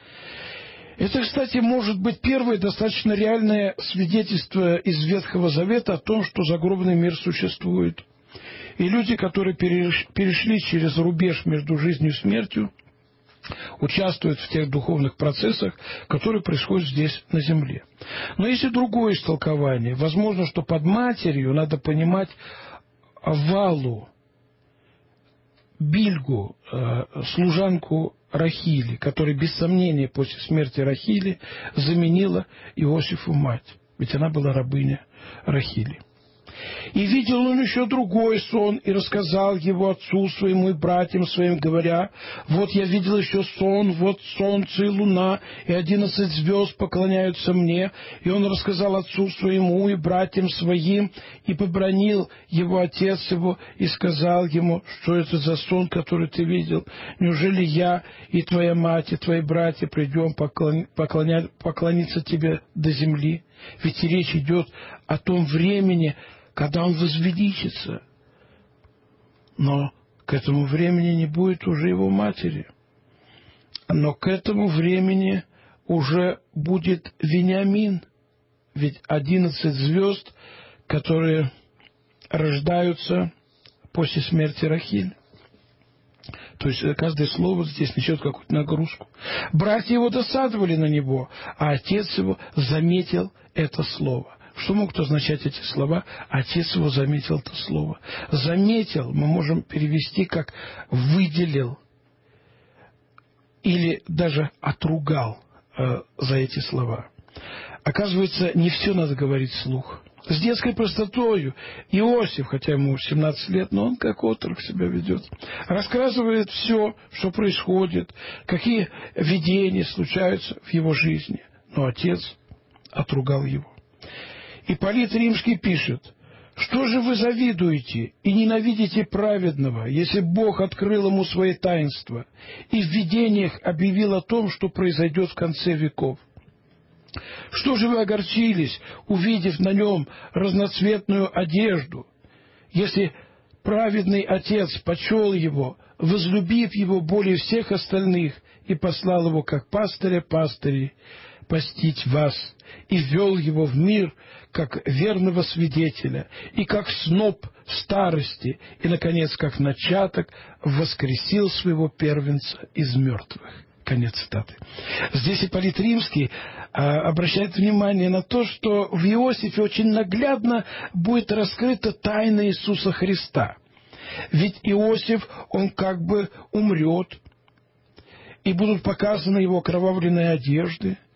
Это, кстати, может быть первое достаточно реальное свидетельство из Ветхого Завета о том, что загробный мир существует. И люди, которые перешли через рубеж между жизнью и смертью, участвуют в тех духовных процессах, которые происходят здесь, на земле. Но есть и другое истолкование. Возможно, что под матерью надо понимать Валу, Бильгу, служанку Рахили, которая, без сомнения, после смерти Рахили заменила Иосифу мать. Ведь она была рабыня Рахили. «И видел он еще другой сон, и рассказал его отцу своему и братьям своим, говоря: вот я видел еще сон, вот солнце и луна, и одиннадцать звезд поклоняются мне. И он рассказал отцу своему и братьям своим, и побранил его отец его, и сказал ему: что это за сон, который ты видел? Неужели я и твоя мать, и твои братья придем поклон... поклоня... поклониться тебе до земли? Ведь речь идет о том времени, когда он возвеличится. Но к этому времени не будет уже его матери. Но к этому времени уже будет Вениамин. Ведь одиннадцать звезд, которые рождаются после смерти Рахиль. То есть каждое слово здесь несет какую-то нагрузку. Братья его досадовали на него, а отец его заметил это слово. Что могут означать эти слова? Отец его заметил это слово. Заметил мы можем перевести как «выделил» или даже «отругал» э, за эти слова. Оказывается, не все надо говорить вслух. С детской простотою Иосиф, хотя ему семнадцать лет, но он как отрок себя ведет, рассказывает все, что происходит, какие видения случаются в его жизни. Но отец отругал его. Ипполит Римский пишет: «Что же вы завидуете и ненавидите праведного, если Бог открыл ему свои таинства и в видениях объявил о том, что произойдет в конце веков? Что же вы огорчились, увидев на нем разноцветную одежду, если праведный Отец почел его, возлюбив его более всех остальных, и послал его как пастыря пастырей постить вас, и ввел его в мир как верного свидетеля, и как сноп старости, и, наконец, как начаток воскресил своего первенца из мертвых». Конец цитаты. Здесь Ипполит Римский а, обращает внимание на то, что в Иосифе очень наглядно будет раскрыта тайна Иисуса Христа. Ведь Иосиф, он как бы умрет, и будут показаны его окровавленные одежды,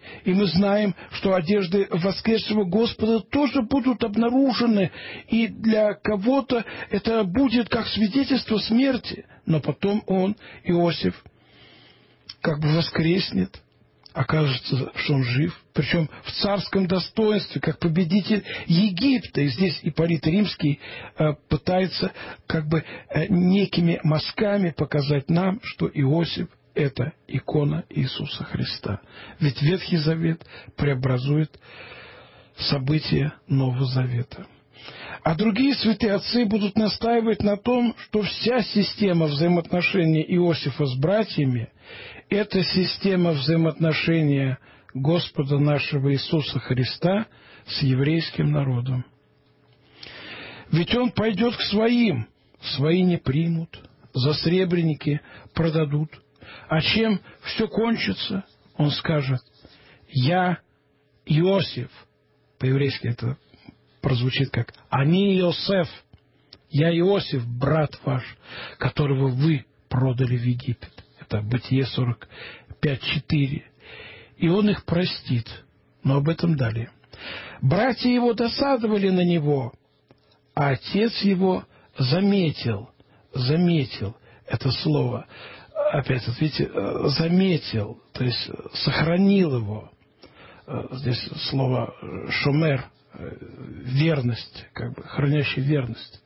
И мы знаем, что одежды воскресшего Господа тоже будут обнаружены, и для кого-то это будет как свидетельство смерти. Но потом он, Иосиф, как бы воскреснет, окажется, что он жив, причем в царском достоинстве, как победитель Египта. И здесь Ипполит Римский э, пытается как бы э, некими мазками показать нам, что Иосиф – это икона Иисуса Христа. Ведь Ветхий Завет преобразует события Нового Завета. А другие святые отцы будут настаивать на том, что вся система взаимоотношений Иосифа с братьями – это система взаимоотношения Господа нашего Иисуса Христа с еврейским народом. Ведь он пойдет к своим, свои не примут, за сребреники продадут. А чем все кончится, он скажет: «Я Иосиф». По-еврейски это прозвучит как «Ани Иосиф», «Я Иосиф, брат ваш, которого вы продали в Египет». Это Бытие сорок пять четыре. И он их простит. Но об этом далее. Братья его досадовали на него, а отец его заметил. Заметил это слово. Опять, вот видите, заметил, то есть сохранил его. Здесь слово «шомер», верность, как бы, хранящий верность.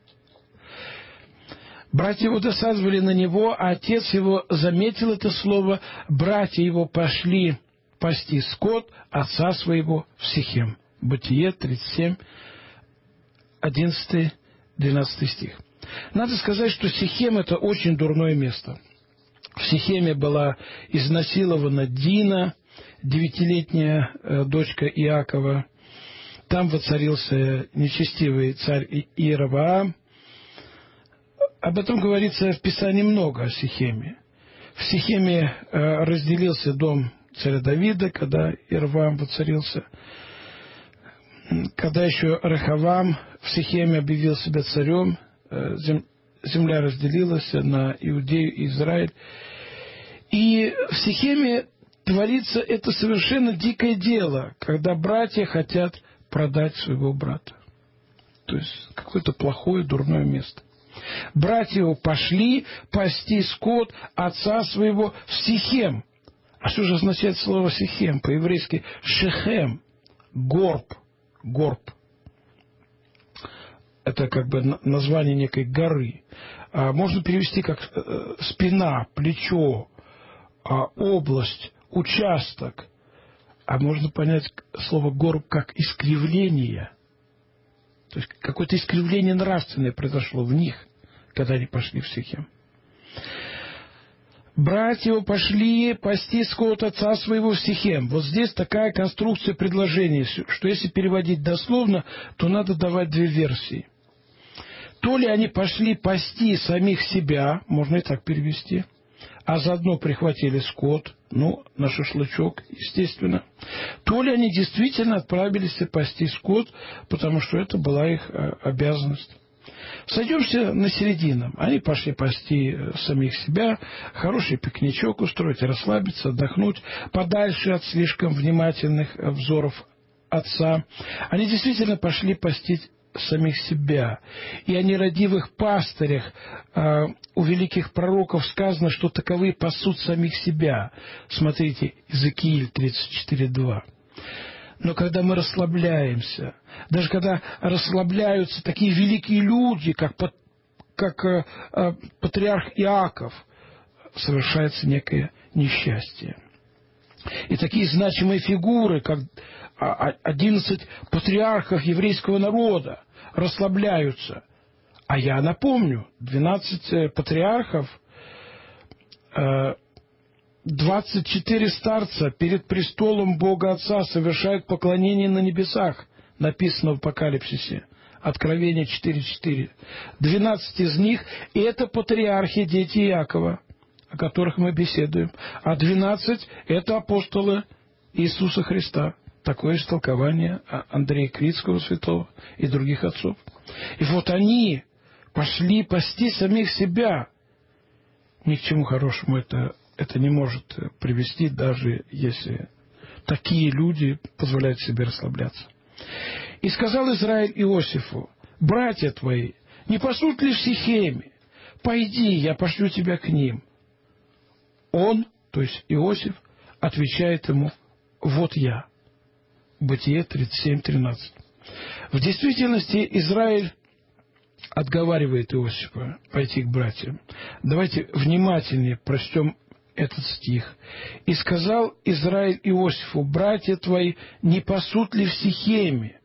Братья его досадовали на него, а отец его заметил это слово. Братья его пошли пасти скот отца своего в Сихем. Бытие тридцать семь, одиннадцатый двенадцатый стих. Надо сказать, что Сихем – это очень дурное место. В Сихеме была изнасилована Дина, девятилетняя э, дочка Иакова. Там воцарился нечестивый царь Иеровоам. Об этом говорится в Писании много, о Сихеме. В Сихеме э, разделился дом царя Давида, когда Иеровоам воцарился. Когда еще Рехавам в Сихеме объявил себя царем, э, зем, земля разделилась на Иудею и Израиль. И в Сихеме творится это совершенно дикое дело, когда братья хотят продать своего брата. То есть какое-то плохое, дурное место. Братья его пошли пасти скот отца своего в Сихем. А что же означает слово Сихем? По-еврейски Шехем, горб, горб. Это как бы название некой горы. А можно перевести как спина, плечо, область, участок. А можно понять слово горб как искривление. То есть какое-то искривление нравственное произошло в них, когда они пошли в Сихем. Братья его пошли пасти скот отца своего в Сихем. Вот здесь такая конструкция предложения, что если переводить дословно, то надо давать две версии. То ли они пошли пасти самих себя, можно и так перевести, а заодно прихватили скот, ну, на шашлычок, естественно. То ли они действительно отправились пасти скот, потому что это была их обязанность. Сойдемся на середину. Они пошли пасти самих себя, хороший пикничок устроить, расслабиться, отдохнуть, подальше от слишком внимательных взоров отца. Они действительно пошли пасти самих себя. И о нерадивых пастырях э, у великих пророков сказано, что таковые пасут самих себя. Смотрите, Иезекииль тридцать четыре два. Но когда мы расслабляемся, даже когда расслабляются такие великие люди, как, как э, э, патриарх Иаков, совершается некое несчастье. И такие значимые фигуры, как одиннадцать патриархов еврейского народа, расслабляются. А я напомню, двенадцать патриархов, двадцать четыре старца перед престолом Бога Отца совершают поклонение на небесах, написано в Апокалипсисе, Откровение четыре четыре. двенадцать из них – это патриархи, дети Иакова, о которых мы беседуем, а двенадцать – это апостолы Иисуса Христа. Такое истолкование Андрея Критского святого и других отцов. И вот они пошли пасти самих себя. Ни к чему хорошему это, это не может привести, даже если такие люди позволяют себе расслабляться. «И сказал Израиль Иосифу: братья твои не пасут ли в Сихеме? Пойди, я пошлю тебя к ним». Он, то есть Иосиф, отвечает ему: вот я. Бытие тридцать семь тринадцать. В действительности Израиль отговаривает Иосифа пойти к братьям. Давайте внимательнее прочтем этот стих. «И сказал Израиль Иосифу: братья твои не пасут ли в Сихеме?»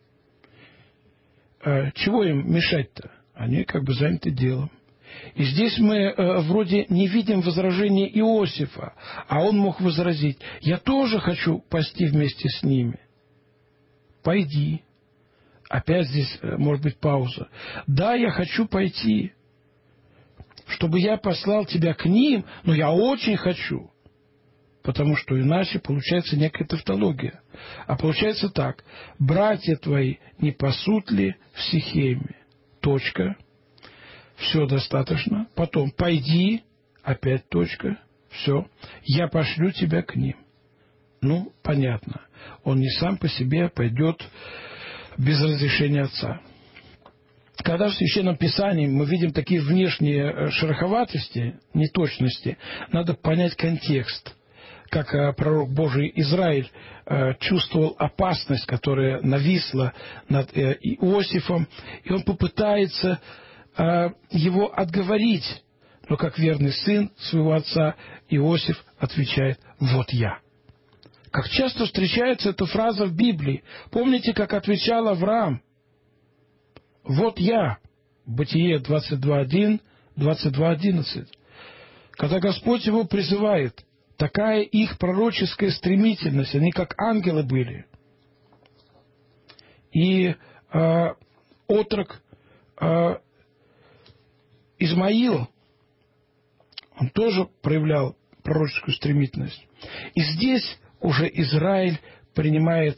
Чего им мешать-то? Они как бы заняты делом. И здесь мы э, вроде не видим возражения Иосифа, а он мог возразить: я тоже хочу пасти вместе с ними. Пойди. Опять здесь э, может быть пауза. Да, я хочу пойти, чтобы я послал тебя к ним, но я очень хочу. Потому что иначе получается некая тавтология. А получается так: братья твои не пасут ли в Сихеме? Точка. Все достаточно. Потом пойди, опять точка. Все. Я пошлю тебя к ним. Ну, понятно. Он не сам по себе пойдет без разрешения отца. Когда в Священном Писании мы видим такие внешние шероховатости, неточности, надо понять контекст. Как пророк Божий Израиль чувствовал опасность, которая нависла над Иосифом, и он попытается его отговорить. Но как верный сын своего отца, Иосиф отвечает: вот я. Как часто встречается эта фраза в Библии. Помните, как отвечал Авраам? Вот я. Бытие двадцать два один, двадцать два одиннадцать. Когда Господь его призывает, такая их пророческая стремительность, они как ангелы были. И э, отрок э, Измаил, он тоже проявлял пророческую стремительность. И здесь уже Израиль принимает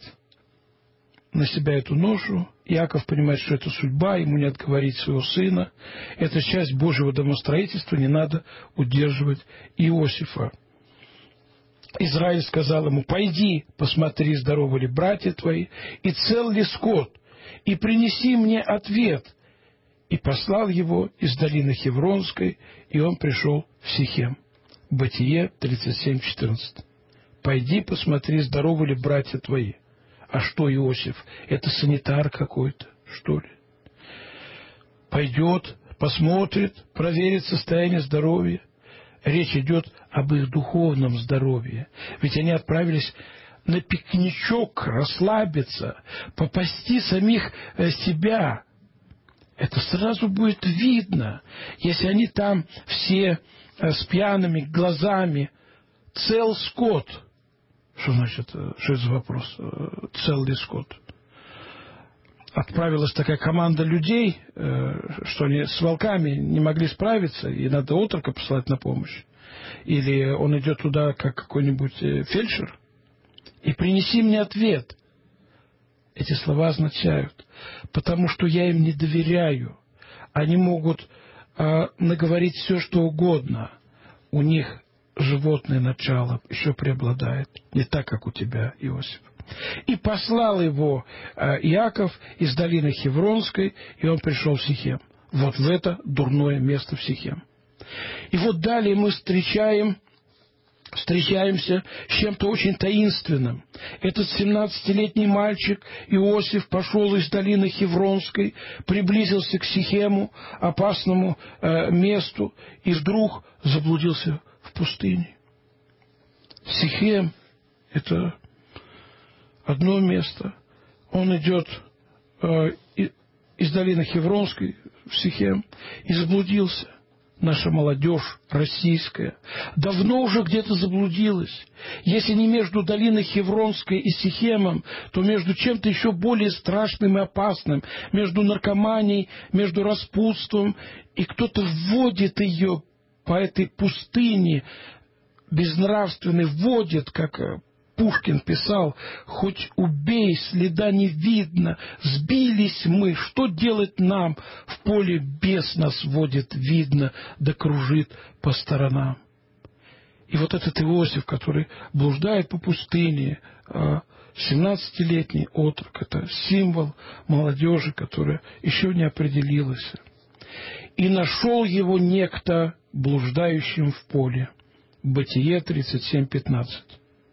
на себя эту ношу. Иаков понимает, что это судьба, ему не отговорить своего сына. Это часть Божьего домостроительства, не надо удерживать Иосифа. Израиль сказал ему: пойди, посмотри, здоровы ли братья твои, и цел ли скот, и принеси мне ответ. И послал его из долины Хевронской, и он пришел в Сихем. Бытие тридцать семь четырнадцать. Пойди, посмотри, здоровы ли братья твои. А что Иосиф? Это санитар какой-то, что ли? Пойдет, посмотрит, проверит состояние здоровья. Речь идет об их духовном здоровье. Ведь они отправились на пикничок, расслабиться, попасти самих себя. Это сразу будет видно, если они там все с пьяными глазами. Цел скот. Что значит, что это за вопрос? Цел ли скот? Отправилась такая команда людей, что они с волками не могли справиться, и надо отрока послать на помощь. Или он идет туда, как какой-нибудь фельдшер, и принеси мне ответ. Эти слова означают: потому что я им не доверяю. Они могут э, наговорить все, что угодно. У них животное начало еще преобладает. Не так, как у тебя, Иосиф. И послал его э, Иаков из долины Хевронской, и он пришел в Сихем. Вот в это дурное место в Сихем. И вот далее мы встречаем... встречаемся с чем-то очень таинственным. Этот семнадцатилетний мальчик Иосиф пошел из долины Хевронской, приблизился к Сихему, опасному э, месту, и вдруг заблудился в пустыне. Сихем – это одно место. Он идет э, из долины Хевронской в Сихем и заблудился. Наша молодежь российская давно уже где-то заблудилась. Если не между долиной Хевронской и Сихемом, то между чем-то еще более страшным и опасным, между наркоманией, между распутством. И кто-то вводит ее по этой пустыне безнравственной, вводит, как Пушкин писал: хоть убей, следа не видно, сбились мы, что делать нам? В поле бес нас водит, видно, да кружит по сторонам. И вот этот Иосиф, который блуждает по пустыне, семнадцатилетний отрок, это символ молодежи, которая еще не определилась. «И нашел его некто блуждающим в поле». Бытие тридцать семь пятнадцать.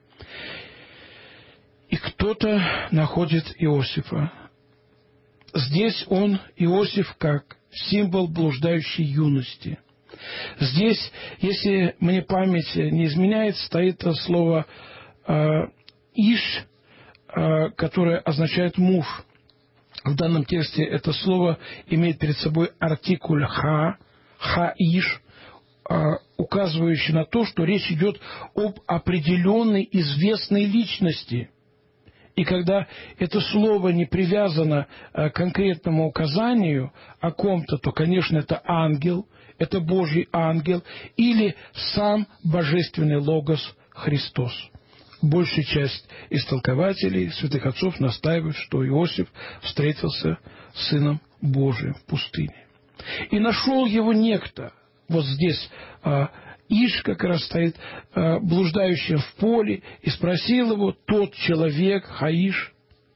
И кто-то находит Иосифа. Здесь он, Иосиф, как символ блуждающей юности. Здесь, если мне память не изменяет, стоит это слово э, «иш», э, которое означает «муж». В данном тексте это слово имеет перед собой артикуль «ха», «ха-иш», э, указывающий на то, что речь идет об определенной известной личности. И когда это слово не привязано к конкретному указанию о ком-то, то, конечно, это ангел, это Божий ангел или сам божественный Логос Христос. Большая часть истолкователей, святых отцов, настаивает, что Иосиф встретился с Сыном Божиим в пустыне. «И нашел его некто». Вот здесь Иш как раз стоит э, блуждающим в поле, и спросил его тот человек, Хаиш,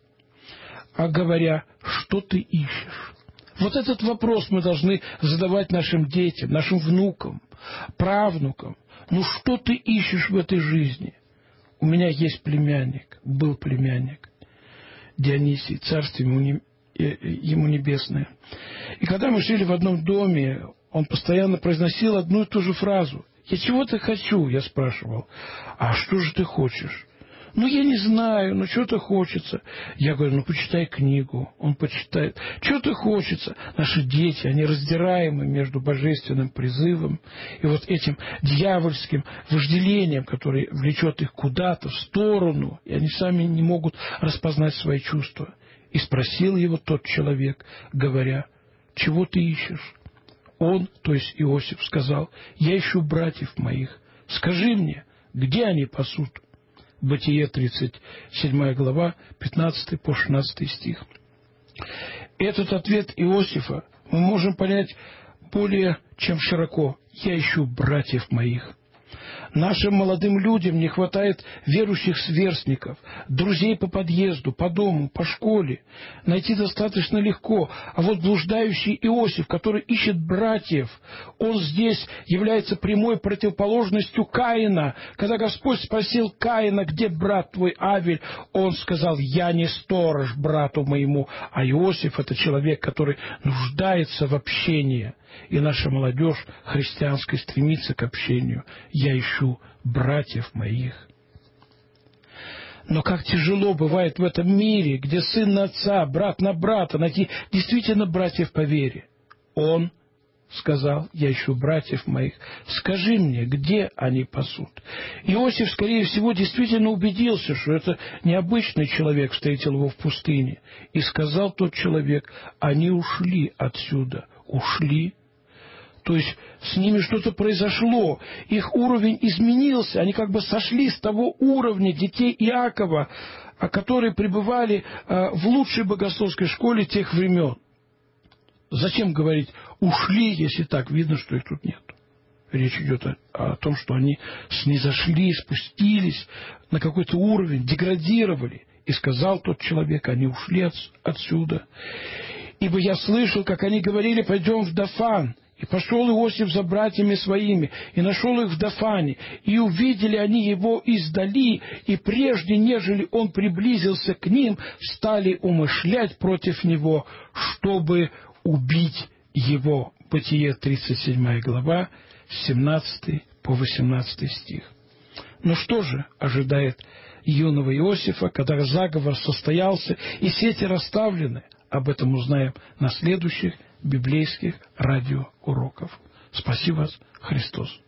а говоря, что ты ищешь? Вот этот вопрос мы должны задавать нашим детям, нашим внукам, правнукам. Ну что ты ищешь в этой жизни? У меня есть племянник, был племянник, Дионисий, царствие ему, ему небесное. И когда мы жили в одном доме, он постоянно произносил одну и ту же фразу. «Я чего-то хочу», я спрашивал. «А что же ты хочешь?» «Ну, я не знаю, ну, что-то хочется». Я говорю, ну, почитай книгу. Он почитает. Что-то хочется. Наши дети, они раздираемы между божественным призывом и вот этим дьявольским вожделением, которое влечет их куда-то, в сторону, и они сами не могут распознать свои чувства. И спросил его тот человек, говоря, «Чего ты ищешь?» Он, то есть Иосиф, сказал, «Я ищу братьев моих. Скажи мне, где они пасут?» Бытие, тридцать седьмая глава, пятнадцатый по шестнадцатый стих. Этот ответ Иосифа мы можем понять более чем широко. «Я ищу братьев моих». Нашим молодым людям не хватает верующих сверстников, друзей по подъезду, по дому, по школе. Найти достаточно легко. А вот блуждающий Иосиф, который ищет братьев, он здесь является прямой противоположностью Каина. Когда Господь спросил Каина, где брат твой Авель, он сказал, я не сторож брату моему. А Иосиф – это человек, который нуждается в общении. И наша молодежь христианская стремится к общению. Я ищу братьев моих. Но как тяжело бывает в этом мире, где сын на отца, брат на брата, найти действительно братьев по вере. Он сказал, я ищу братьев моих. Скажи мне, где они пасут? Иосиф, скорее всего, действительно убедился, что это необычный человек встретил его в пустыне. И сказал тот человек, они ушли отсюда. Ушли. То есть с ними что-то произошло, их уровень изменился, они как бы сошли с того уровня детей Иакова, которые пребывали в лучшей богословской школе тех времен. Зачем говорить «ушли», если так видно, что их тут нет? Речь идет о, о том, что они снизошли, спустились на какой-то уровень, деградировали. И сказал тот человек, они ушли от, отсюда. «Ибо я слышал, как они говорили, пойдем в Дафан». И пошел Иосиф за братьями своими, и нашел их в Дафане, и увидели они его издали, и прежде, нежели он приблизился к ним, стали умышлять против него, чтобы убить его. Бытие, тридцать седьмая глава, семнадцатый по восемнадцатый стих. Но что же ожидает юного Иосифа, когда заговор состоялся и сети расставлены? Об этом узнаем на следующих библейских радиоуроков. Спаси вас, Христос!